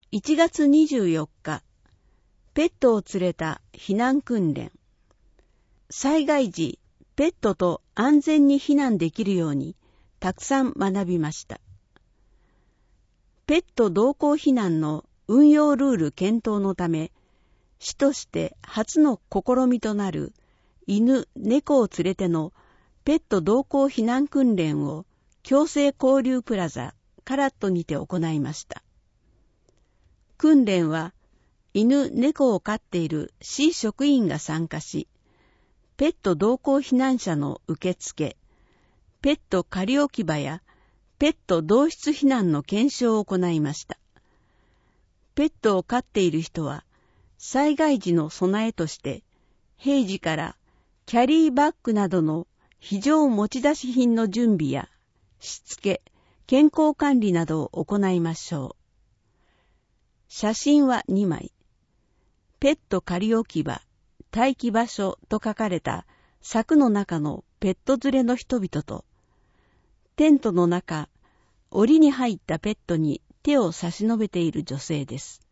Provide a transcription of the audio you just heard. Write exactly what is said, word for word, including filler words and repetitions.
いちがつにじゅうよっか、ペットを連れた避難訓練。災害時、ペットと安全に避難できるようにたくさん学びました。ペット同行避難の運用ルール検討のため、市として初の試みとなる犬、猫を連れてのペット同行避難訓練を共生交流プラザカラットにて行いました。訓練は犬、猫を飼っている市職員が参加し、ペット同行避難者の受付、ペット仮置き場やペット同室避難の検証を行いました。ペットを飼っている人は、災害時の備えとして、平時からキャリーバッグなどの非常持ち出し品の準備や、しつけ、健康管理などを行いましょう。写真はにまい。ペット仮置き場、待機場所と書かれた柵の中のペット連れの人々と、テントの中、檻に入ったペットに手を差し伸べている女性です。